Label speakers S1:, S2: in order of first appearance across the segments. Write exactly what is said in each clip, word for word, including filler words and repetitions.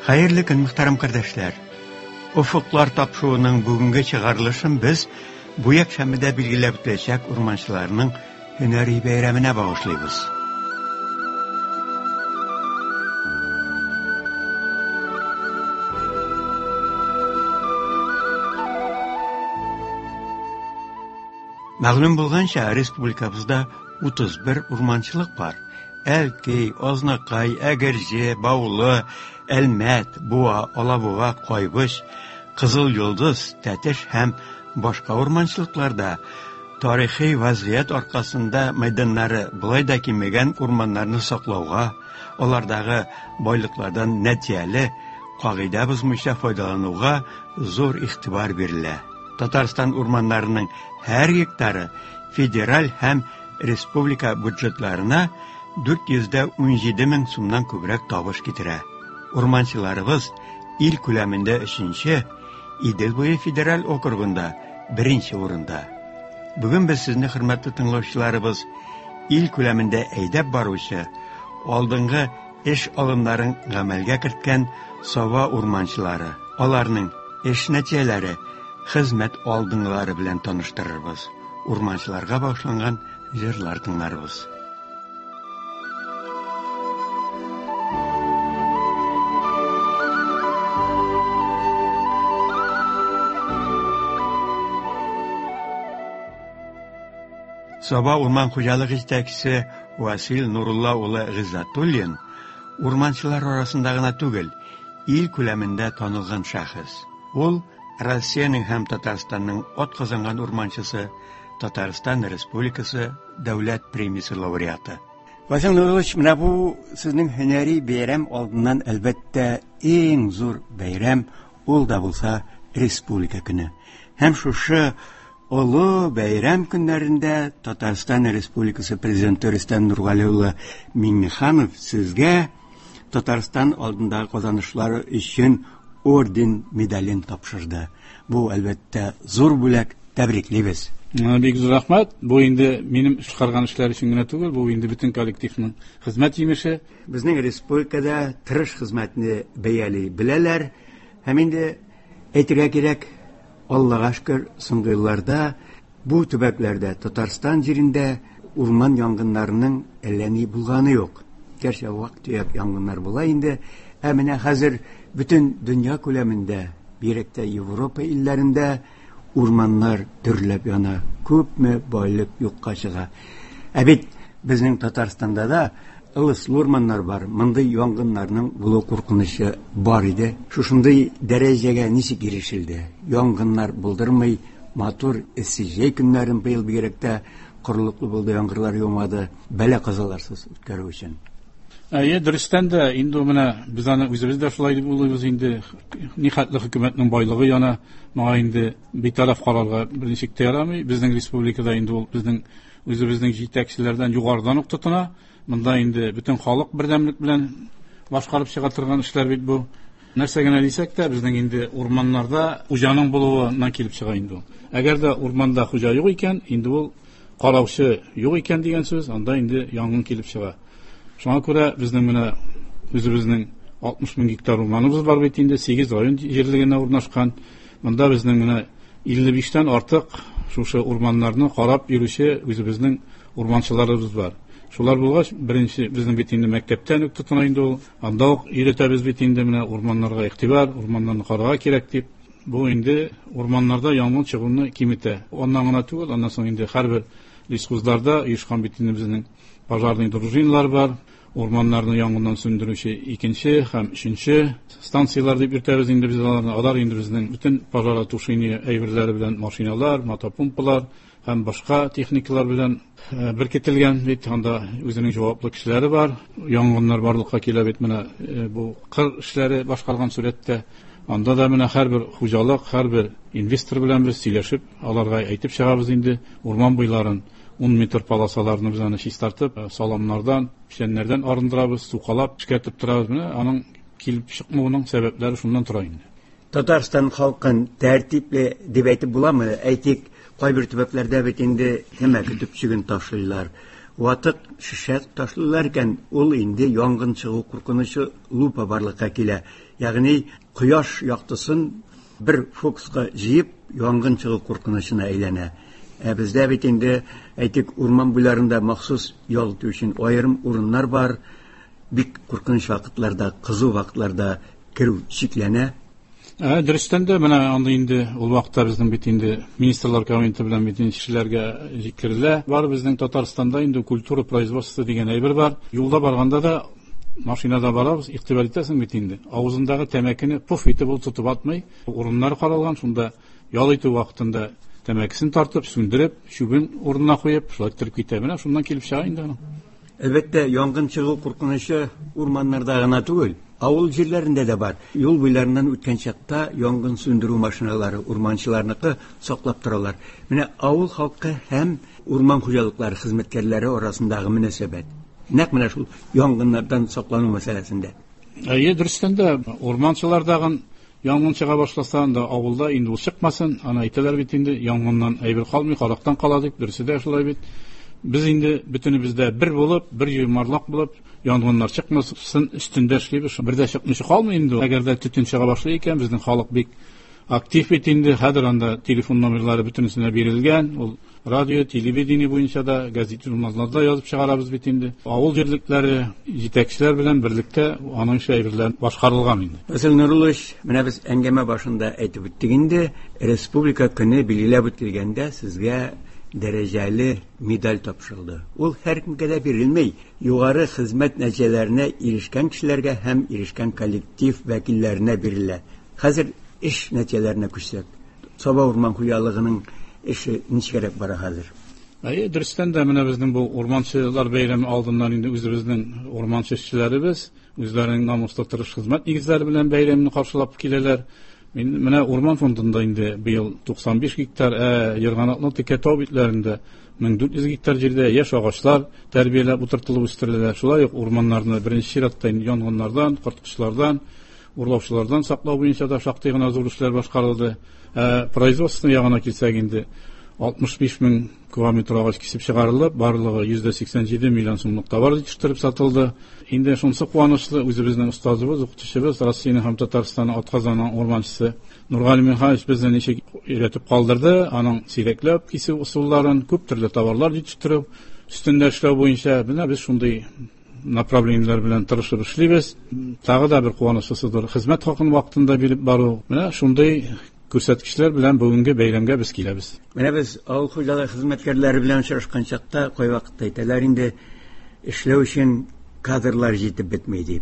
S1: Hayırlı gün muhtaram kardeşler. Ufuklar tapşuğunun bugünkü çıkarılışın biz bu yakşamida bilgilep ötecek urmançılarının hüneri beyramine bağışlayız. Mağlum bolgança respublikamızda otuz bir urmançılık var. Elkey, Oznakay, Egerce, Bağlı, Elmet, Buğa, Alabuğa, Koybuş, Kızıl Yıldız, Teteş hem başka urmançılıklarda tarihi vaziyet arkasında meydanları bulayda kimegen urmanlarını saklauğa, onlardaki boylıklardan netiyeli, kagida buzmuşa faydalanığa zor ihtibar verile. Tatarstan urmanlarının her hektarı federal hem respublika budjetlerine dört yüzde on yedi min sumdan köbrek tavuş getire. Urmançılarımız il küleminde üçüncü, İdilboyu Federal Okrugunda birinci orunda. Bugün biz sizni hürmetli tınlauçılarımız il küleminde eydep barışı, aldığınғы iş alımların gamelge kirtken sova urmançıları, onlarının iş neticeleri, hizmet aldığınları bilen tanıştırırız. Urmançılarga başlangan jırlar tınlarız. Soba Urman Hocalık İştekisi Vasil Nurullah oğlu Gizatullin, urmançılar arasındağına tügül, il küleminde tanılgan şahıs. Ol, Rusiyanın hem Tatarstan'ın ot kazangan urmançısı, Tatarstan Respublikası Devlet Premisi laureatı. Vasil Nurullah, bu sizin hüneri beyram olduğundan elbette en zor beyram ol da bulsa Respublika günü. Hem şu şu Olu bayram günlerinde Tatarstan Respublikası Prezidenti Rüstem Nurgaliulı Minnihanov sizge Tatarstan aldığında kazanışları için orden medalini tapşırdı. Bu elbette zor bulak, tebrikliyiz.
S2: Bek zor rahmat. Bu indi benim çıkargan işler için gene tugul, bu indi bütün kolektifinin hizmet yemişi.
S1: Bizning respublikada tırış hizmetini beyali bileler. Hem indi etirga gerek Allah'a şükür soňky ýyllarda bu tübeklerde Tatarstan yerinde urman yangınlarının elleni bulgany yok. Gerçi wagt ýap yangınlar bola indi. Ämine hazır bütün dünya küleminde, birekde Avrupa illerinde urmanlar dürlep yana, köpme boylyk ýokka çyga. Ebit bizning Tatarstanda da ılıslı urmanlar var. Mınday yangınlarının bulu korkunuşu var idi. Şuşunday derecege nisi girişildi. Yangınlar buldurmay, matur esijey günlerin bıyıl bir gerekte kuruluklu buldu yangırlar yomadı. Bele kazalarsız ütkörü için.
S2: Aya dürüstten de indi omuna biz ana özümüz de şulaydı buluyuz indi nihatlı hükümetinin baylığı yana ma indi bir taraf kararga bir nişik teyaramı bizning respublikada indi ol bizning özümüzning jitekçilerden yukarıdan uktutuna Mında indi bütün halk birdemlik bilen başkaryp çyga turgan işler bit bu. Näsegene diýsek de bizning indi urmanlarda hujanyň buluwyndan kelip çyga indi. Eger de urmanda huja ýok eken, indi ol garawçy ýok eken diýen söz, anda indi yangyn kelip çyga. Şoňa görä bizning mene özümizning altmış min hektar urmanymyz bar bit indi sekiz raýon ýerligine urnaşkan. Munda bizning mene elli beşten artyk şuşa urmanlaryny garap ýürüşe özümizning urmançylarybız bar. Şular bulgaç birinci bizning bitinde mektepten öktütüna indi ol. Anda ok iretebez bitinde mene urmanlarga iktibar, urmanlarni garaga kerek dip. Bu indi urmanlarda yangın çygyny kimite. Ondan gana tugul, ondan soň indi her bir liskuzlarda ýyşkan bitinde bizning bajarlyň drujinlar bar. Ormanlarını yangından söndürüşü ikinci hem üçüncü stansiyalar diýip ýertebez indi biz alarny adar indi bizning bütün pajara tuşyny eýberleri bilen maşinalar, motopompalar hem başka teknikler bilen e, birketilgen bit anda özüniň jogaply kişileri bar. Yangınlar barlykka kelip mene e, bu kır işleri başkargan suretde anda da mene her bir hujalyk, her bir investor bilen biz süýleşip alarga aýtyp çygabys indi orman boýlaryny on metr palasalarını biz ana şis tartıp salamlardan, pişenlerden arındırabız, suqalap, çıkartıp turabız mene. Anın kelip çykmagynyň sebepleri şundan tura indi.
S1: Tatarstan halkın tertipli dip aýtyp bulammy? Aýtyk, gaýbir töbeklerde bet indi hemme kütüpçügün taşlylar. ватык шишә ташлылар икән, ул инде янгын чыгу куркынычы лупа барлыкка килә. Ягъни кояш яктысын бер фокуска җыеп, янгын чыгу куркынычына әйләнә. Ә бездә бит инде әйтик урман буйларында махсус ял итү өчен аерым урыннар бар. Бик куркыныч вакытларда, кызу вакытларда кирү шикләнә.
S2: Ә, дөрестән дә менә анда инде ул вакытта безнең бит инде министрлар комитеты белән бит кешеләргә җикерелә. Бар безнең Татарстанда инде культура производства дигән әйбер бар. Юлда барганда да машинада барабыз, игътибар итәсең бит инде. Авызындагы тәмәкене пуф итеп ул тотып атмый. Урыннар каралган, шунда ял итү вакытында тәмәкесен тартып, сүндереп, шүбен урынына куеп, шулай торып китә. Менә шуннан килеп чыга инде.
S1: Әлбәттә, янгын чыгу куркынычы урманнарда гына түгел, авыл җирләрендә дә бар. Юл буйларыннан үткән чакта янгын сүндерү машиналары урманчыларныкы саклап торалар. Менә авыл халкы һәм урман хуҗалыклары хезмәткәрләре арасындагы мөнәсәбәт. Нәкъ менә шул янгыннардан саклану мәсьәләсендә.
S2: Әйе, дөрестән дә урманчылардагы янгын чыга башласа, анда авылда инде ул чыкмасын. Аны әйтәләр бит инде, янгыннан әйбер калмый, карактан кала дип, дөресе дә шулай бит. Без инде бөтенебездә бер булып, бер йомарлык булып, янгыннар чыкмасын өстендә эшлибез. Бер дә чыкмыйча калмый инде. Әгәр дә төтен чыга башлый икән, безнең халык бик актив бит инде. Хәзер анда телефон номерлары бөтенесенә бирелгән. Ул радио, телевидение буенча да, газет журналларда язып чыгарабыз бит инде. Авыл җирлекләре җитәкчеләр белән берлектә аның шәһәрләр башкарылган инде.
S1: Васил Нуруллович, менә без әңгәмә башында әйтеп үттек инде, республика көне билгеләп үтелгәндә сезгә дәрәҗәле медаль тапшырылды. Ул һәркемгә дә бирелмәй. Югары хезмәт нәтиҗәләренә ирешкән кешеләргә һәм ирешкән коллектив вәкилләренә бирелә. Хәзер эш нәтиҗәләренә күчсәк, Саба урман хуҗалыгының эше ничегрәк бара хәзер?
S2: Әйе, дөрестән дә менә безнең бу урманчылар бәйрәме алдыннан инде үзебезнең урманчы эшчеләребез үзләренең намуслы тырыш хезмәт нигезләре белән бәйрәмне каршылап киләләр. Мин менә урман фондында инде быел туксан биш гектар, ә Ерганатлы Текетау битләрендә мең дүрт йөз гектар җирдә яшь агачлар тәрбияләп утыртылып үстерелә. Шулай ук урманнарны беренче чиратта янгыннардан, корткычлардан, урлаучылардан саклау буенча да шактый гына зур эшләр башкарылды. Ә производство ягына килсәк инде алтмыш биш мең километр агач кисеп чыгарылып, барлыгы йөз сиксән җиде миллион сумлык товар җитештереп сатылды. Инде шунысы куанычлы, үзебезнең остазыбыз, укытучыбыз, Россиянең һәм Татарстанның атказаның урманчысы Нургали Михайлович безне ничек өйрәтеп калдырды. Аның сирәкләп кисү усулларын, күп төрле товарлар җитештерү, өстендә эшләү буенча менә без шундый направлениеләр белән тырышып эшлибез. Тагы да бер куанычлысыдыр. Хезмәт хакын вакытында биреп бару. Менә шундый күрсәткечләр белән бүгенге бәйрәмгә без киләбез.
S1: Менә без авыл хуҗалыгы хезмәткәрләре белән очрашкан чакта кай вакытта әйтәләр инде, эшләү өчен кадрлар җитеп бетмәй дип.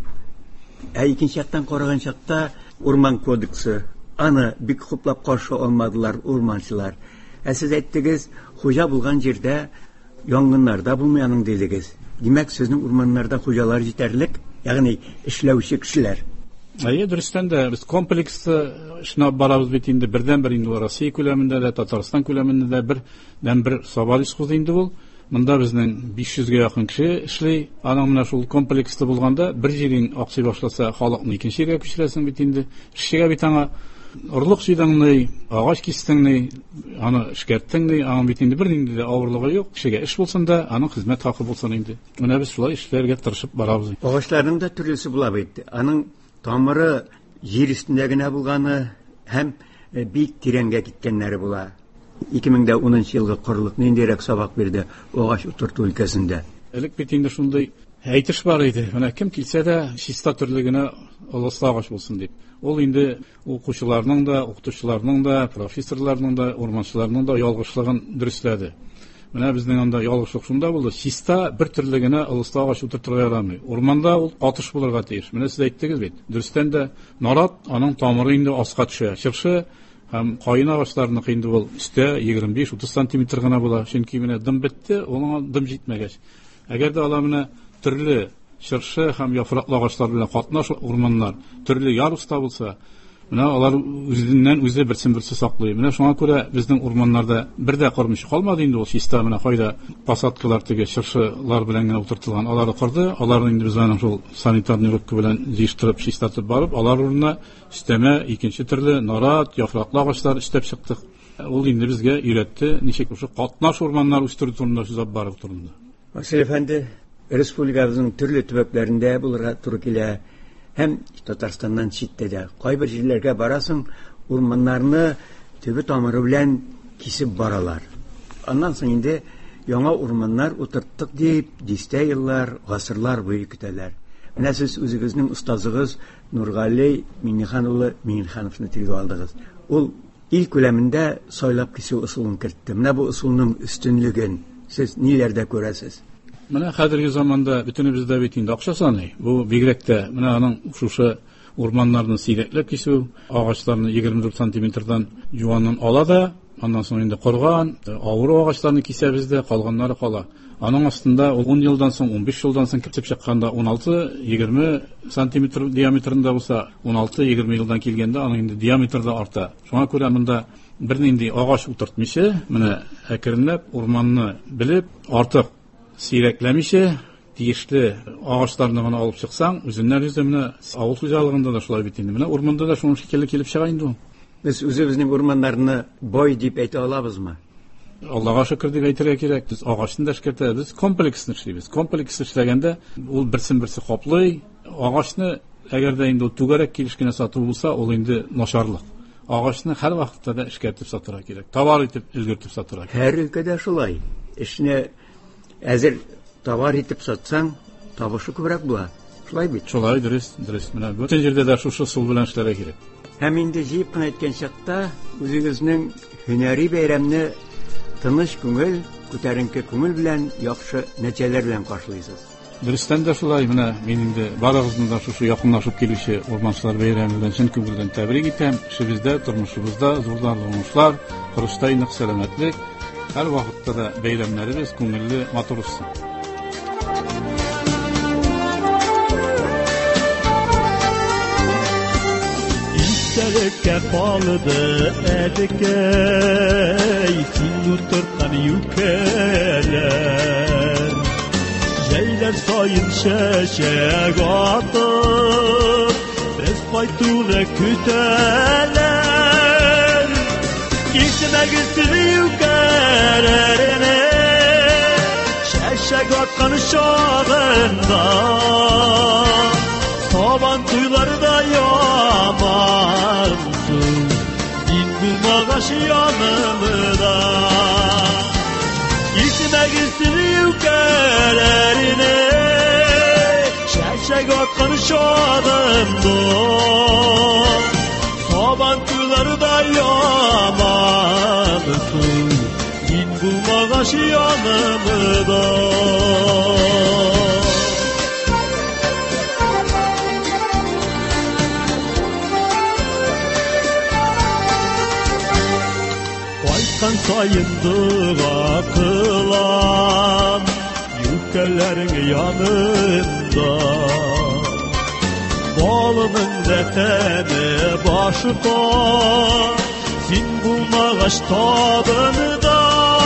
S1: Ә икенче яктан караган чакта урман кодексы аны бик хуплап каршы алмадылар урманчылар. Ә сез әйттегез, хуҗа булган җирдә янгыннарда булмаyaның дидегез. Димәк, сезнең урманнарда хуҗалар җитәрлек, ягъни эшләүче кешеләр.
S2: Әйе, дөрестән дә без комплекслы эшне барабыз бит инде бердән-бер инде Россия күләмендә дә, Татарстан күләмендә дә бердән-бер Сабалис хузы инде ул. Монда безнең биш йөзгә якын кеше эшли. Аның менә шул комплекслы булганда бер җирен аксый башласа, халыкны икенче җиргә күчерәсең бит инде. Эшчегә бит аңа орлык җыйдыңны, агач кистеңне, аны эшкәрттеңне, аның бит инде бернинди дә авырлыгы юк. Кешегә эш булсын да, аның хезмәт хакы булсын инде. Менә без шулай эшләргә тырышып барабыз.
S1: Агачларның да төрлесе була бит. Аның тамыры җир өстендә генә булганы һәм бик тирәнгә киткәннәре була. ике мең унынчы елгы корылык ниндирәк сабак бирде агач утырту өлкәсендә?
S2: Элек бит инде шундый әйтеш бар иде. Менә кем килсә дә чиста төрлегенә олысы агач булсын дип. Ул инде укучыларның да, укытучыларның да, профессорларның да, урманчыларның да ялгышлыгын дөрестләде. Менә безнең анда ялгышлык шунда булды. Чиста бер төрлегенә олысы агач утыртырга ярамый. Урманда ул атыш булырга тиеш. Менә сез әйттегез бит. Дөрестән дә нарат аның тамыры инде аска төшә. Чыршы һәм кайын агачларны инде ул өстә егерме биш утыз сантиметр гына була. Чөнки менә дым бетте, аңа дым җитмәгәч. Әгәр дә алар менә төрле чыршы һәм яфраклы агачлар белән катнаш урманнар, төрле яруста булса, менә алар үзеннән үзе берсен-берсе саклый. Менә шуңа күрә безнең урманнарда бер дә кормыш калмады инде ул чиста менә кайда посадкалар теге чыршылар белән генә утыртылган. Алары кырды, аларны инде без аның шул санитарный рубка белән җыштырып, чистартып барып, алар урынына өстәмә икенче төрле нарат, яфраклы агачлар эштәп чыктык. Ул инде безгә өйрәтте, ничек ошо катнаш урманнар үстерү турында сүз алып барып турында.
S1: Asil Efendi, Respublikamızın türlü tübeklerinde bulurga Türkiye hem Tatarstan'dan çittede. Kayber yerlerge barasın, ormanlarını tübü tamırı bilen kesip baralar. Ondan sonra indi yana ormanlar oturttuk deyip diste yıllar, asırlar boyu küteler. Mine siz özünüzün ustazığız Nurgali Minnihanoğlu Minnihanoğlu'nu tilge aldınız. Ol ilk öleminde soylap kisi usulun kirtti. Mine bu usulunun üstünlüğün siz nelerde görəsiz?
S2: Mine hadirki zamanda bütünümüzde bitinde akşasany. Bu bigrekte mine anın şuşa ormanlarını sireklep kisi ağaçlarını yigirme dört santimetrden juwandan ala da ondan sonra indi korgan, ağır ağaçlarını kise bizde kalganları kala. Anın aslında on yıldan soň on beş yıldan soň kirip çykganda on altı yigirme santimetr diametrinde bolsa on altı yigirme yıldan kelgende anın indi diametrde arta. Şoňa görä munda bir indi ağaç uturtmyşy, mine äkirinlep ormanny bilip artyk sireklemişi, dişli ağaçlarını gana alıp çyksaň, üzünler yüzümine awul hujalygynda da şolay bitindi. Mine ormanda da şonu şekilli kelip çygaýyndy o.
S1: Biz özümüzün ormanlarını boy deyip ayta alabızmı?
S2: Allah'a şükür deyip aytırga kerek. Biz ağaçını da şirkete, biz kompleksini işleybiz. Kompleksini işlegende ol birsin birsi qoplay. Ağaçını egerde indi o tugarek kelişkine satıp bolsa, ol indi naşarlyk. Ağaçını her vaqtda da işketip satırga kerek. Tavar etip, ilgirtip satırga kerek.
S1: Her ülkede şolay. İşine äzir tavar etip satsan, tabışı köbürek bula. Şolay bit.
S2: Şolay dürüst, dürüst. Mine bütün yerde de şu usul bilen işlere kerek.
S1: Hem indi jiyip kına etken şakta özünüzün hüneri beyramını tыныç köngül, köterinki köngül bilen, yakşı neceler bilen karşılaysız.
S2: Dürüstten de şolay, mine menin de barağızında şu yakınlaşıp gelişi Ormançılar Beyramı'ndan çın köngülden tebrik etem. İşimizde, turmuşumuzda zorlarlı olmuşlar, kırıştayınlık selametlik. Her vakitte de beyramlarımız köngüllü matur olsun.
S3: Serke palıdı edikey Sinur tırtkan yükeler Jeyler sayın şeşek atıp Respaytule küteler İsme gitsin yükelerine Şeşek atkan şağında Taban tuyları da yamansın Din bulmağaş yanımda İsme gitsin yükelerine Şeşek atkan şadımda Taban tuyları da yamansın Din bulmağaş yanımda Kan sayındığa kılan Yükkelerin yanında Balının deteni başı koy Sin bulmağaş tadını da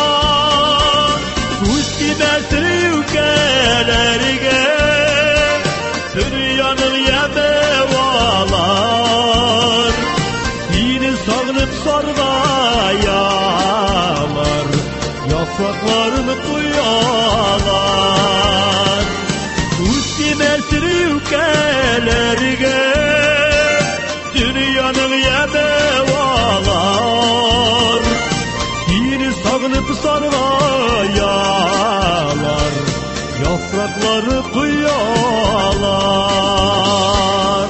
S3: Üstümesin yükkelerine Dünyanın yemevalar Dini sağlıp sargaya Yapraklarını duyalar Üstümesin ülkelerine Dünyanın yemevalar Dini sağınıp sargayalar Yaprakları duyalar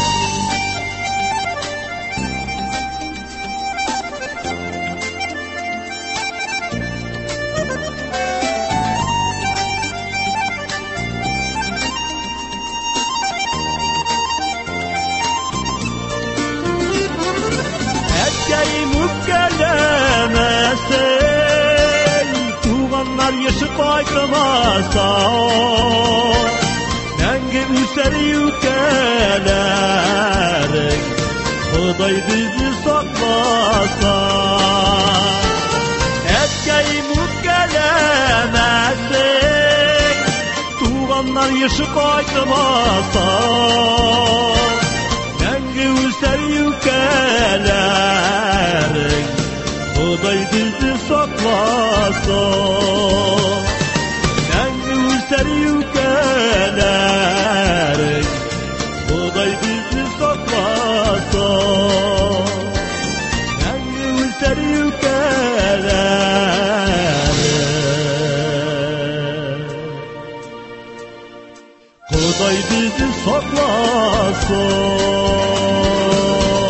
S3: Yaşı baykımasa Nengi üseri yükelerek Hıday bizi sakmasa Etkeyi mutgelemezsek Tuğanlar yaşı baykımasa Nengi üseri yükelerek Hıday bizi saklasa Nengi шексіз сакласын.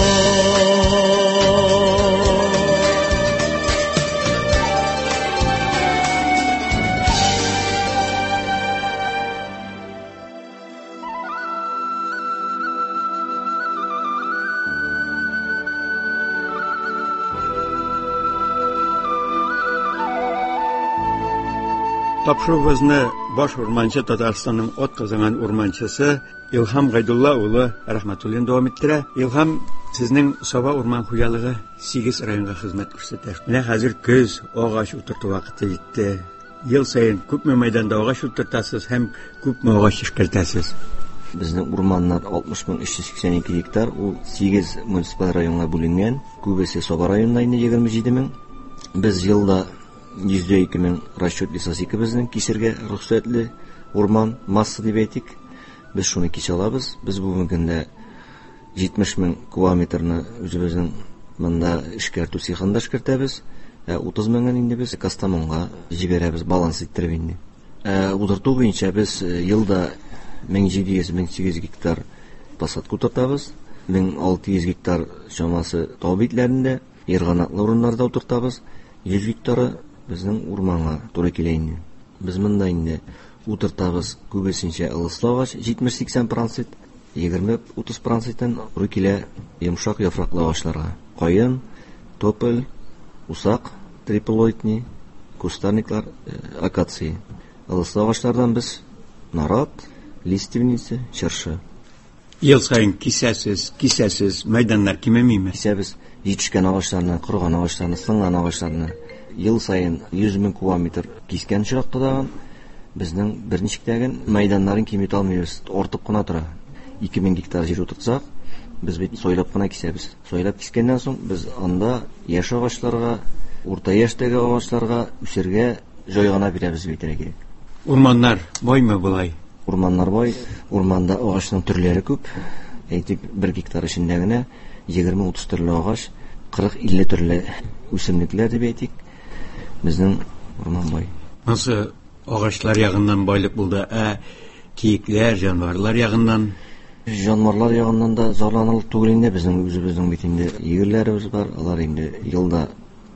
S1: Тапшырыбызны баш урманчы Татарстанның от кызыган урманчысы Илһам Гайдулла улы Рахматуллин дәвам иттерә. Илһам, сезнең Саба урман хуҗалыгы сигез районга хезмәт күрсәтә. Менә хәзер көз, агач утырту вакыты җитте. Ел саен күпме мәйданда агач утыртасыз һәм күпме агач эшкәртәсез?
S4: Безнең урманнар алтмыш мең өч йөз сиксән ике гектар, ул сигез муниципаль районга бүленгән. Күбесе Саба районында инде егерме җиде мең. Без елда йөз ике мең расчет лесосеки безнең кисергә рөхсәтле урман масса дип әйтик. Без шуны кисә алабыз. Без бүгенге көндә җитмеш мең кубометрны үзебезнең монда эшкәртү цехында эшкәртәбез. утыз меңнән инде без Кастамонга җибәрәбез, баланс иттереп инде. Утырту буенча без елда мең җиде йөз - мең сигез гектар посадка утыртабыз. мең алты йөз гектар чамасы тау битләрендә, ерганаклы урыннарда утыртабыз. йөз гектары безнең урманга туры килә инде. Без монда инде утыртабыз күбесенчә ылыслы агач җитмеш - сиксән процент, егерме - утыз проценттан туры килә йомшак яфраклы агачларга. Каен, тополь, усак, триплоидный, кустарниклар, акация. Ылыслы агачлардан без нарат, лиственница, чыршы.
S1: Ел сайын кисәсез, кисәсез, мәйданнар кимәмиме?
S4: Кисәбез җитешкән агачларны, корган агачларны, сынган агачларны ел сайын йөз мең кубометр кискән очракта да безнең берничектәген мәйданнарын кимет алмыйбыз, артып кына тора. ике мең гектар җир утыртсак, без бит сойлап кына кисәбез. Сойлап кискәннән соң без анда яшь агачларга, урта яшьтәге агачларга үсәргә җай гына бирәбез бит кирәк.
S1: Урманнар баймы булай?
S4: Урманнар бай, урманда агачның төрләре күп. Әйтик, бер гектар эчендә генә егерме - утыз төрле агач, кырык - илле төрле үсемлекләр дип әйтик. Безнең урман бай.
S1: Монсы агачлар ягыннан байлык булды, ә киекләр, җанварлар ягыннан?
S4: Җанварлар ягыннан да зарланырлык түгел инде. Безнең үзебезнең бит инде егерләребез бар. Алар инде елда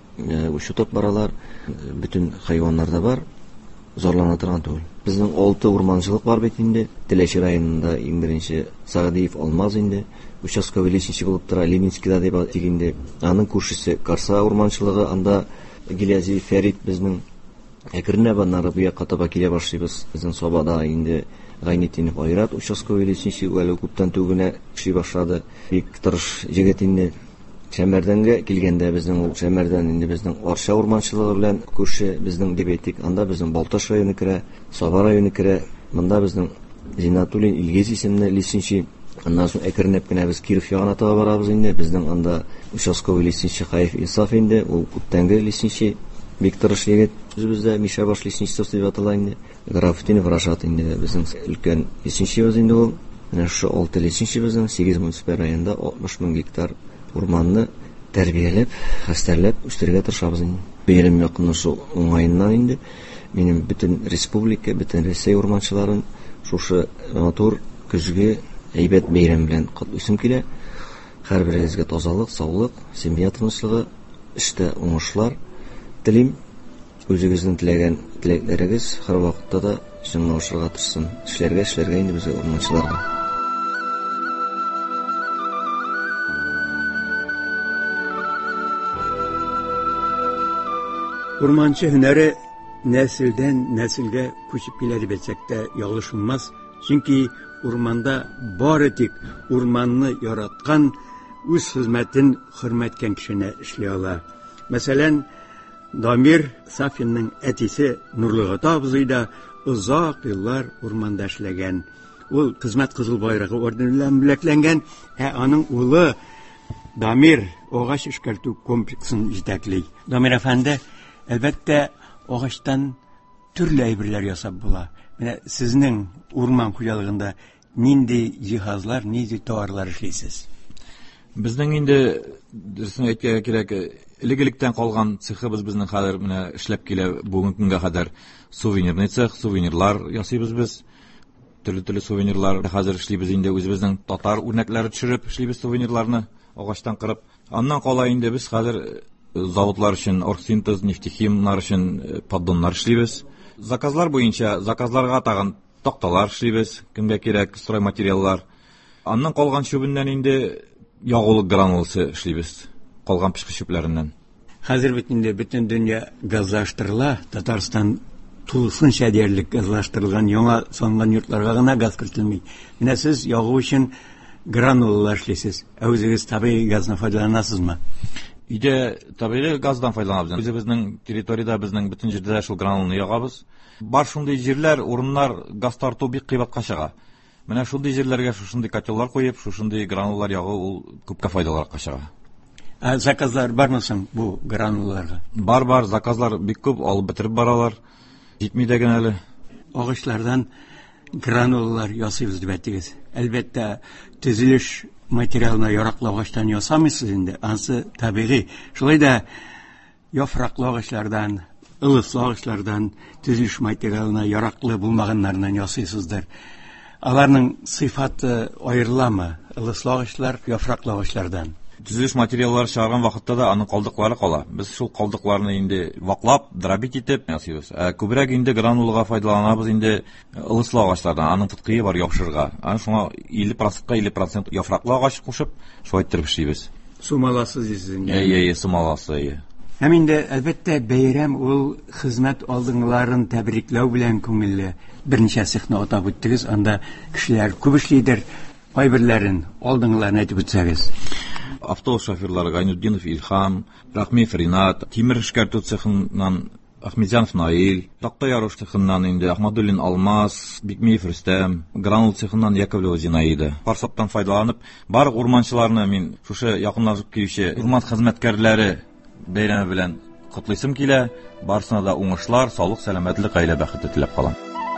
S4: учетып баралар. Бүтән хайваннар да бар. Зарлана торган түгел. Безнең алты урманчылык бар бит инде. Теләче районында иң беренче Сагадиев Алмаз инде. Участковый лесничий булып тора, Ленинскийда дип әйтик инде. Аның күршесе Карса урманчылыгы, анда Гилязиев Фәрит безнең әкренә баннары бу якка таба килә башлыйбыз. Безнең Сабада инде Гайнетдинов Айрат участковый лесничий әле күптән түгенә эшли башлады. Бик тырыш җегет инде. Шәмәрдәнгә килгәндә безнең ул Шәмәрдән инде безнең Арча урманчылыгы белән күрше безнең дип әйтик. Анда безнең Балташ районы керә, Саба районы керә. Монда безнең Зинатуллин Илгиз исемле лесничий. Аннан соң әкренәп кенә без Киров ягына таба барабыз инде. Безнең анда участковый лесничий Хаев Исаф инде. Ул күптәнге лесничий, бик тырыш егет. Бездә Миша баш лесничий дип атала инде. Графтин Врашат инде безнең өлкән лесничий инде ул. Менә шу алты лесничий безнең сигез муниципаль районда алтмыш мең гектар урманны тәрбияләп, хәстәрләп үстерергә тырышабыз инде. Бәйрәм якын шул уңайыннан инде минем бөтен республика, бөтен Россия урманчыларын шушы матур көзгә әйбәт бәйрәм белән котлыйсым килә. Һәрберегезгә тазалык, саулык, семья тынычлыгы, эштә уңышлар телим. Үзегезнең теләгән теләкләрегез һәр вакытта да чынга ашырга тырышсын. Эшләргә, эшләргә инде безгә урманчыларга.
S1: Урманчы һөнәре нәселдән нәселгә күчеп килә дип әйтсәк тә ялгышылмас. Чөнки урманда бары тик урманны яраткан, үз хезмәтен хөрмәткән кешене эшли ала. Мәсәлән, Дамир Сафинның әтисе Нурлыгата абзый да озак еллар урманда эшләгән. Ул хезмәт кызыл байрагы ордены белән бүләкләнгән, ә аның улы Дамир агач эшкәртү комплексын җитәкли. Дамир әфәнде, әлбәттә, агачтан төрле әйберләр ясап була. Менә сезнең урман хуҗалыгында нинди җиһазлар, нинди товарлар эшлисез?
S5: Безнең инде дөресен әйткәгә кирәк, элек-электән калган цехыбыз безнең хәзер менә эшләп килә бүгенге көнгә кадәр сувенирный цех, сувенирлар ясыйбыз без. төрле-төрле сувенирлар хәзер эшлибез инде, үзебезнең татар үрнәкләре төшереп эшлибез сувенирларны агачтан кырып. Аннан кала инде без хәзер заводлар өчен, Оргсинтез, Нефтехимнар өчен поддоннар эшлибез. Заказлар буенча заказларга тагын такталар эшлибез, кемгә кирәк строй материаллар. Аннан калган чүбеннән инде ягулык грануласы эшлибез, калган пешкы чүпләреннән.
S1: Хәзер бит инде бөтен дөнья газлаштырыла. Татарстан тулысынча диярлек газлаштырылган, яңа салынган йортларга гына газ кертелми. Менә сез ягу өчен гранулалар эшлисез. Ә үзегез табигый газны файдаланасызмы?
S5: Иде табигый газдан файдаланабыз. Үзебезнең территорияда безнең бөтен җирдә шул гранулны ягабыз. Бар шундый җирләр, урыннар газ тарту бик кыйбатка чыга. Менә шундый җирләргә шушындый котеллар куеп, шушындый гранулалар ягу ул күпкә файдалырга чыга.
S1: Ә заказлар бармы соң бу гранулаларга?
S5: Бар-бар, заказлар бик күп, алып бетереп баралар. Җитми дә генә әле.
S1: Агачлардан гранулалар ясыйбыз дип әйттегез. Әлбәттә, төзелеш материалына яраклы агачлардан ясамыйсыз инде. Ансы табигый. Шулай да яфраклы агачлардан, ылыслы агачлардан, төзелеш материалына яраклы булмаганнардан ясыйсыздыр. Аларның сыйфаты аерыламы? Ылыслы агачлар яфраклы агачлардан.
S5: Төзелеш материаллар чыгарган вакытта да аның калдыклары кала. Без шул калдыкларны инде ваклап, дробить итеп ясыйбыз. Ә күбрәк инде гранулага файдаланабыз инде ылыслы агачлардан. Аның тоткые бар яхшырга. Аны шуңа илле процентка илле процент яфраклы агач кушып, шулай итеп эшлибез.
S1: Сумаласыз дисез.
S5: Әйе, сумаласы.
S1: Һәм инде әлбәттә бәйрәм ул хезмәт алдыңларын тәбрикләү белән күңелле. Берничә цехны атап үттегез, анда кешеләр күп эшлидер. Кайберләрен алдыңларына әйтеп үтсәгез.
S5: Автобус шоферлары Гайнутдинов Илхам, Рахмиев Ринат, тимер эшкәртү цехыннан Ахмедзянов Наил, такта ярыш цехыннан инде Ахмадуллин Алмаз, Бикмиев Рөстәм, гранул цехыннан Яковлева Зинаида. Форсаттан файдаланып, барлык урманчыларны мин шушы якынлашып килүче урман хезмәткәрләре бәйрәме белән котлыйсым килә. Барысына да уңышлар, саулык, сәламәтлек, гаилә бәхете теләп калам.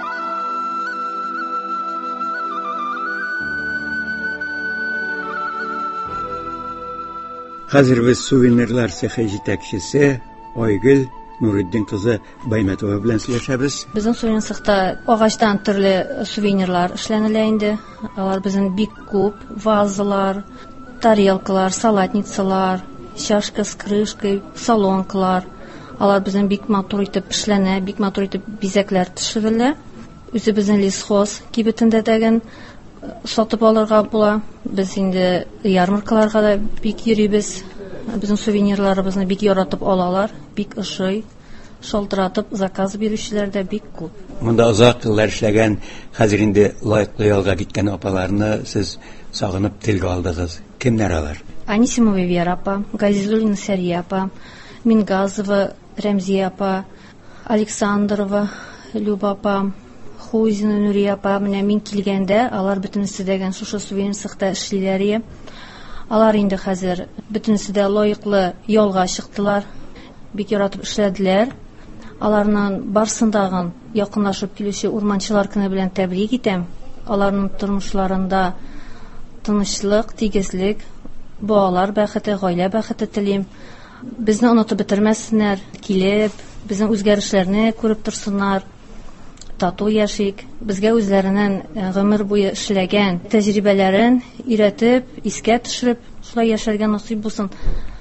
S1: Хәзер без сувенирлар цехы җитәкчесе Айгөл Нуретдин кызы Баймәтова белән сөйләшәбез.
S6: Безнең сувенир цехта агачтан төрле сувенирлар эшләнелә инде. Алар безнең бик күп: вазалар, тарелкалар, салатницалар, чашка с крышкой, солонкалар. Алар безнең бик матур итеп эшләнә, бик матур итеп бизәкләр төшерелә. Үзебезнең лесхоз кибетендә дәгән сатып алырга була. Без инде ярмаркаларга да бик йөрибез. Безнең сувенирларыбызны бик яратып алалар, бик ошый, шалтыратып заказ бирүчеләр дә бик күп.
S1: Монда озак еллар эшләгән, хәзер инде лайыклы ялга киткән апаларны сез сагынып телгә алдыгыз. Кемнәр алар?
S6: Анисимова Вера апа, Газизуллина Сәрия апа, Мингазова Рәмзия апа, Александрова Люба апа, Хуизина Нурия апа. Менә мин килгәндә алар бөтенесе дәгән шушы сувенир цехта эшлиләр. Алар инде хәзер бөтенесе дә лаеклы ялга чыктылар, бик яратып эшләделәр. Аларның барсындагын якынлашып килүче урманчылар көне белән тәбрик итәм. Аларның тормышларында тынычлык, тигезлек, балалар бәхете, гаилә бәхете телим. Безне онытып бетермәсеннәр, килеп, безнең үзгәрешләрне күреп торсыннар. Тату яшик, безгә үзләренең гомер буе эшләгән тәҗрибәләрен өйрәтеп, искә төшереп, шулай яшәргә насыйп булсын.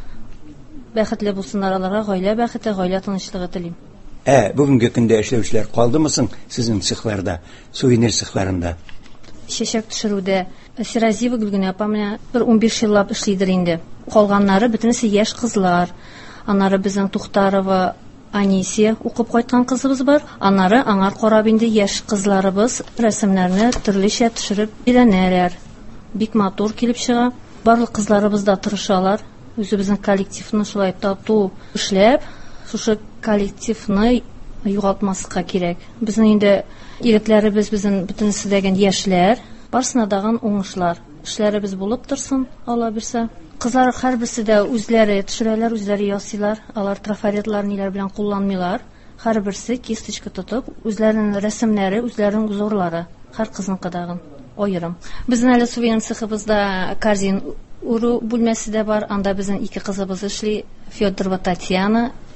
S6: Бәхетле булсыннар, аларга гаилә бәхете, гаилә тынычлыгы телим.
S1: Ә бүгенге көндә эшләүчеләр калдымы соң сезнең цехларда, сувенир цехларында?
S6: Чәчәк төшерүдә Сиразива Гөлгенә апа менә бер унбиш еллап эшлидер инде. Калганнары бөтенесе яшь кызлар. Аннары безнең Тухтарова Анисия укып кайткан кызыбыз бар. Аннары аңар карап инде яшь кызларыбыз рәсемнәрне төрлечә төшереп өйрәнәләр. Бик матур килеп чыга. Барлык кызларыбыз да тырышалар. Үзебезнең коллективны шулай тату эшләп, шушы коллективны югалтмаска кирәк. Безнең инде егетләребез безнең бөтенесе дәгән яшьләр, барсына даган уңышлар. Эшләребез булып торсын, Алла бирсә. Кызлар һәрберсе дә үзләре төшерәләр, үзләре ясыйлар. Алар трафаретлар ниләр белән кулланмыйлар. Һәрберсе кисточка тотып, үзләренең рәсемнәре, үзләренең узорлары. Һәр кызның кадагын аерым. Безнең әле сувенир цехыбызда корзин уру бүлмәсе дә бар. Анда безнең ике кызыбыз эшли, Федорова Татьяна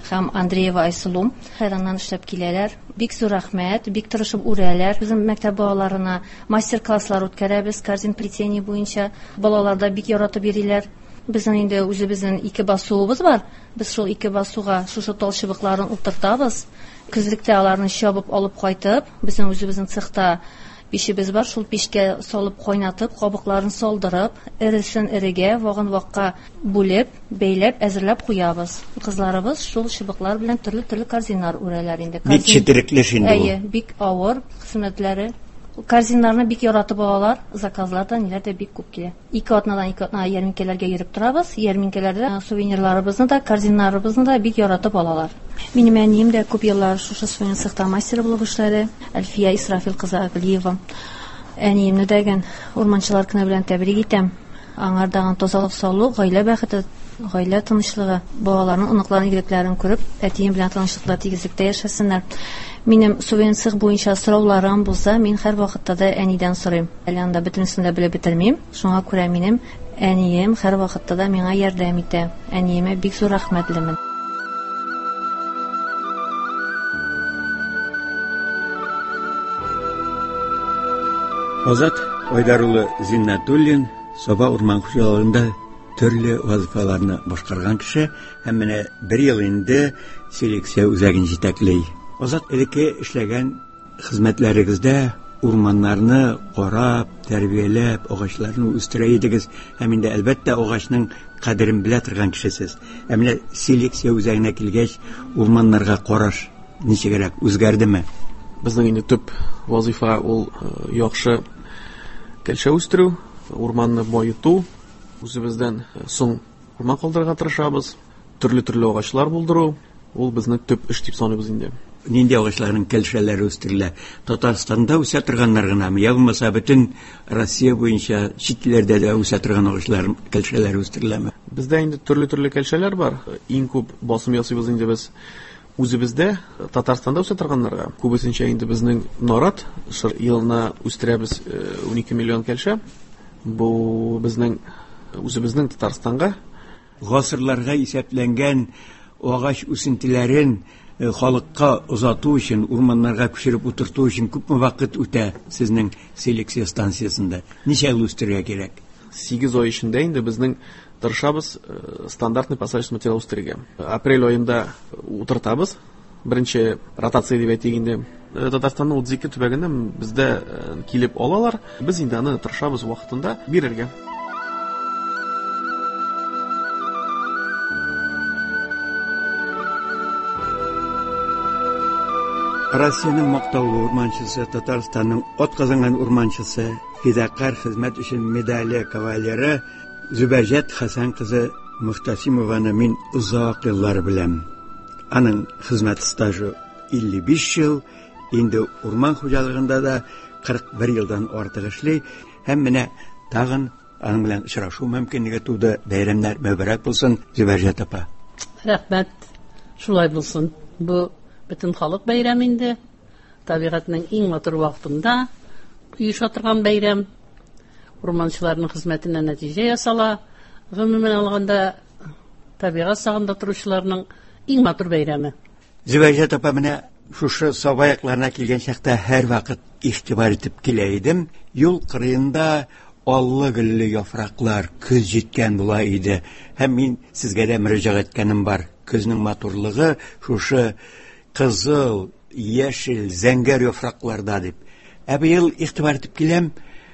S6: һәм Андреева Айсылу хайраннан эшләп киләләр. Бик зур рәхмәт, бик тырышып үрәләр. Безнең мәктәп балаларына мастер-класслар үткәрәбез корзин плетение буенча. Балалар да бик яратып йөриләр. Безнең инде үзебезнең ике басуыбыз бар. Без шул ике басуга шушы тал чыбыкларын утыртабыз. Көзлектә аларны чабып алып кайтып, безнең үзебезнең цехта пешебез бар, шул пешкә салып кайнатып, кабыкларын салдырып, иресен ирегә, вагын вакка бүлеп, бәйләп, әзерләп куябыз. Кызларыбыз шул чыбыклар белән төрле-төрле корзиннар үрәләр инде.
S1: Бик четерекле инде ул.
S6: Әйе, бик авыр хезмәтләре. Корзиннарны бик яратып алалар, заказлардан ниләр дә бик күп килә. Ике атнадан ике атнага ярминкәләргә йөреп торабыз. Ярминкәләрдә сувенирларыбызны да, корзиннарыбызны да бик яратып алалар. Минем әнием дә күп еллар шушы сувенир цехта мастер булып эшләде. Әлфия Исрафил кызы Аглиева. Әниемне дәгән урманчылар көне белән тәбрик итәм. Аңардаган тазалык салу, гаилә бәхете, гаилә тынычлыгы, балаларның оныкларын игелекләрен күреп, әтием белән тынычлыкта, тигезлектә яшәсеннәр. Минем сувенир цех буенча сорауларым булса, мин һәр вакытта да әнидән сорыйм. Әле анда бөтенесен дә белеп бетермим. Шуңа күрә минем әнием һәр вакытта да миңа ярдәм итә. Әниемә бик зур рәхмәтлемен.
S1: Азат Айдар улы Зиннәтуллин Саба урман хуҗалыгында төрле вазифаларны башкарган кеше, һәм менә бер ел инде селекция үзәген җитәкләй. Азат элекке эшләгән хезмәтләрегездә урманнарны карап, тәрбияләп, агачларны үстерә идегез, һәм инде әлбәттә агачның кадерен белә торган кешесез. Ә менә селекция үзәгенә килгәч, урманнарга караш ничегрәк үзгәрдеме?
S7: Безнең инде төп вазифа ул яхшы кәлшә үстерү, урманны байыту, үзебездән соң урман калдырырга тырышабыз, төрле-төрле агачлар булдыру, ул безнең төп эш дип саныйбыз инде.
S1: Нинди агачларның кәлшәләре үстерелә? Татарстанда үсә торганнар гынамы, я булмаса бөтен Россия буенча читләрдә дә үсә торган агачлар кәлшәләре үстереләме?
S7: Бездә инде төрле-төрле кәлшәләр бар. Иң күп басым ясыйбыз инде без үзебездә, Татарстанда үсә торганнарга. Күбесенчә инде безнең нарат елына үстерәбез унике миллион кәлшә. Бу безнең үзебезнең Татарстанга
S1: гасырларга исәпләнгән агач үсентеләрен халыкка озату өчен, урманнарга күчереп утырту өчен күпме вакыт үтә сезнең селекция станциясында? Ничә ел үстерергә кирәк?
S7: сигез ай эчендә инде безнең тырышабыз стандартный посадочный материал үстерергә. Апрель аенда утыртабыз. Беренче ротация дип әйтик инде. Татарстанның утыз ике төбәгендә бездә килеп алалар. Без инде аны тырышабыз вакытында бирергә.
S1: Россиянең мактаулы урманчысы, Татарстанның атказанган урманчысы, фидакар хезмәт өчен медале кавалеры Зөбәҗәт Хәсән кызы Мөхтәсимованы мин озак еллар беләм. Аның хезмәт стажы илле биш ел, инде урман хуҗалыгында да кырык бер елдан артык эшли, һәм менә тагын аның белән очрашу мөмкинлеге туды. Бәйрәмнәр мәбәрәк булсын, Зөбәҗәт апа.
S8: Рәхмәт. Шулай булсын. Бу бөтен халык бәйрәм инде. Табигатьнең иң матур вакытында оеша торган бәйрәм. Урманчыларның хезмәтенә нәтиҗә ясала. Гомумән алганда табигать сагында торучыларның иң матур бәйрәме.
S1: Зөбәҗәт апа, менә шушы сабаякларына килгән чакта һәр вакыт игътибар итеп килә идем. Юл кырыенда аллы-гөлле яфраклар, көз җиткән була иде. Һәм мин сезгә дә мөрәҗәгать иткәнем бар. Көзнең матурлыгы шушы кызыл, яшел, зәңгәр яфракларда дип. Ә быел игътибар итеп киләм,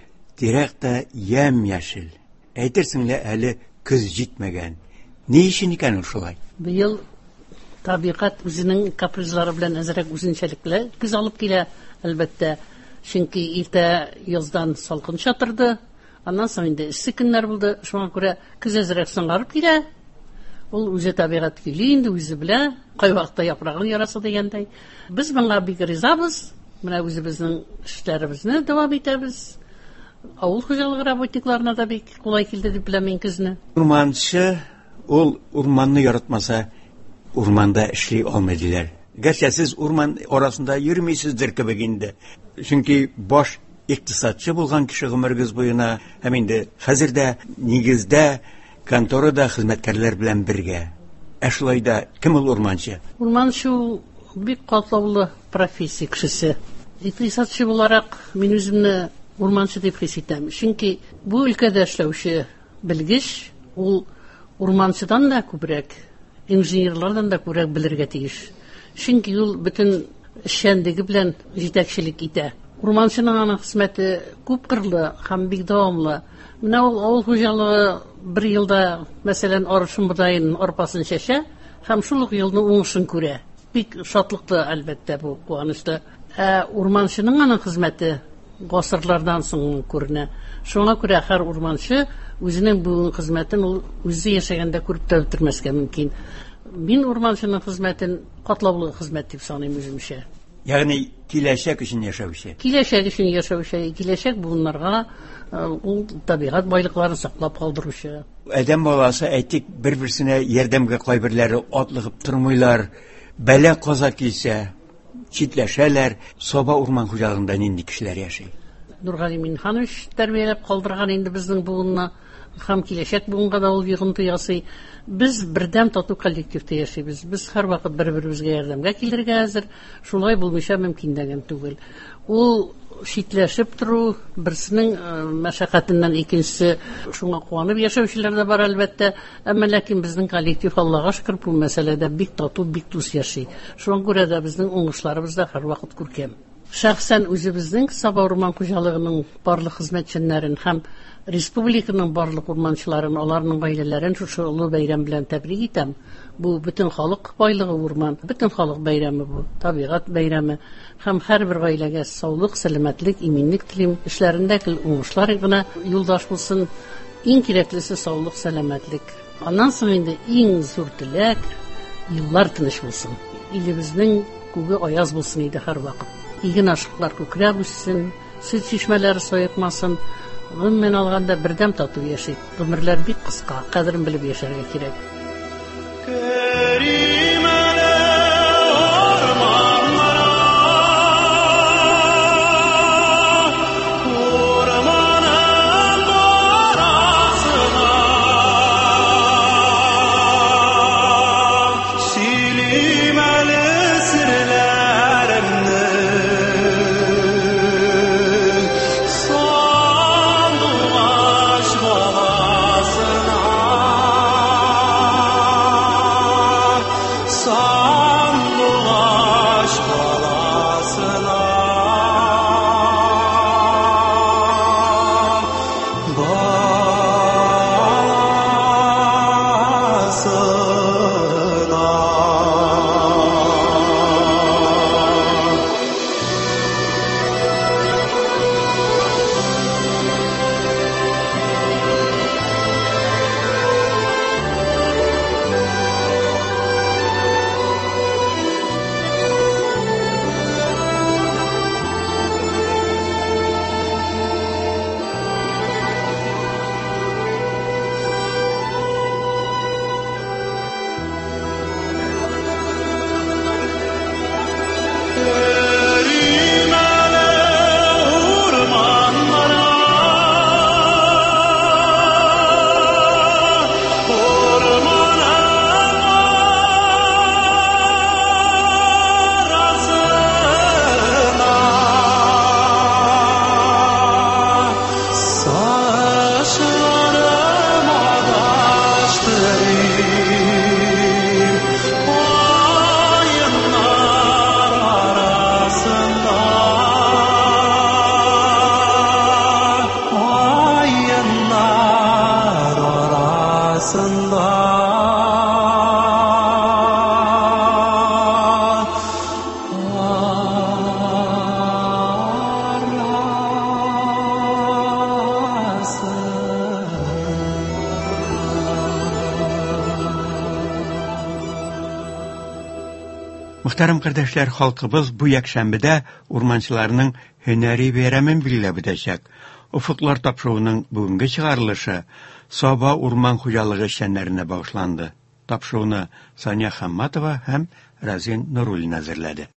S1: тирәктә ям-яшел. Әйтерсең лә әле көз җитмәгән. Ни өчен икән ул шулай?
S8: Быел табигать үзенең капризлары белән әзрәк үзенчәлекле көз алып килә, әлбәттә. Чөнки иртә яздан салкын чатырды, аннан соң инде эссе көннәр булды. Шуңа күрә көз әзрәк соңарып килә. Ул үзе табигать кили инде, үзе белә, кай вакытта яфрагын ярасы дигәндәй. Без моңа бик ризабыз. Менә үзебезнең эшләребезне дәвам итәбез. Авыл хуҗалыгы работникларына да бик кулай килде дип беләм мин көзне.
S1: Урманчы ул урманны яратмаса, урманда эшли алмый диләр. Гәрчә сез урман арасында йөрмисездер кебек инде. Чөнки баш икътисадчы булган кеше гомергез буена, һәм инде хәзердә нигездә конторада хезмәткәрләр белән бергә. Ә шулай да кем ул урманчы?
S8: Урманчы ул бик катлаулы профессия кешесе. Икътисадчы буларак мин үземне урманчы дип хис итәм. Чөнки бу өлкәдә эшләүче белгеч ул урманчыдан да күбрәк, инженерлардан да күбрәк белергә тиеш. Чөнки ул бөтен эшчәнлеге белән җитәкчелек итә. Урманчының аның хезмәте күп кырлы һәм бик дәвамлы. Менә ул авыл хуҗалыгы бер елда, мәсәлән, арышын бодайын арпасын чәчә һәм шул ук елны уңышын күрә. Бик шатлыклы, әлбәттә, бу куанычлы. Ә урманчының аның хезмәте гасырлардан соң күренә. Шуңа күрә һәр урманчы үзенең бүгенге хезмәтен ул үзе яшәгәндә күреп тә бетермәскә мөмкин. Мин урманчының хезмәтен катлаулы хезмәт дип саныйм үземчә.
S1: Ягъни киләчәк өчен яшәүче.
S8: Киләчәк өчен яшәүче, киләчәк буыннарга ул табигать байлыкларын саклап калдыручы.
S1: Адәм баласы әйтик, бер-берсенә ярдәмгә кайберләре атлыгып тормыйлар, бәла каза килсә, читләшәләр. Саба урман хуҗалыгында нинди кешеләр яши?
S8: Нургали Минханович тәрбияләп калдырган инде безнең буынны, һәм киләчәк буынга да ул йогынты ясый. Без бердәм тату коллективта яшибез. Без һәр вакыт бер-беребезгә ярдәмгә килергә әзер. Шулай булмыйча мөмкин дигән түгел. Ул шитләшеп тору, берсенең мәшәкатеннән икенчесе шуңа куанып яшәүчеләр дә бар, әлбәттә. Әмма ләкин безнең коллектив, Аллага шөкер, бу мәсьәләдә бик тату, бик дус яши. Шуңа күрә дә безнең уңышларыбыз да һәр вакыт күркәм. Шәхсән үзебезнең Саба урман хуҗалыгының барлык хезмәтчәннәрен һәм республиканың барлык урманчыларын, аларның гаиләләрен шушы олы бәйрәм белән тәбрик итәм. Бу бөтен халык байлыгы урман, бөтен халык бәйрәме бу, табигать бәйрәме. Һәм һәрбер гаиләгә саулык, сәламәтлек, иминлек телим. Эшләрендә кел уңышлар гына юлдаш булсын. Иң кирәклесе саулык, сәламәтлек. Аннан соң инде иң зур теләк еллар тыныч булсын. Илебезнең күге аяз булсын иде һәр вакыт. Иген ашыклар күкрәп үссен, сөт чишмәләре саекмасын. Гомумән алганда бердәм тату яшик. Гомерләр бик кыска, кадерен белеп яшәргә кирәк.
S1: Мөхтәрәм кардәшләр, халкыбыз бу якшәмбедә урманчыларның һөнәри бәйрәмен билгеләп үтәчәк. Уфуклар тапшыруның бүгенге чыгарылышы Саба урман хуҗалыгы эшчәннәренә багышланды. Тапшыруны Сания Хамматова һәм Разин Нуруллин әзерләде.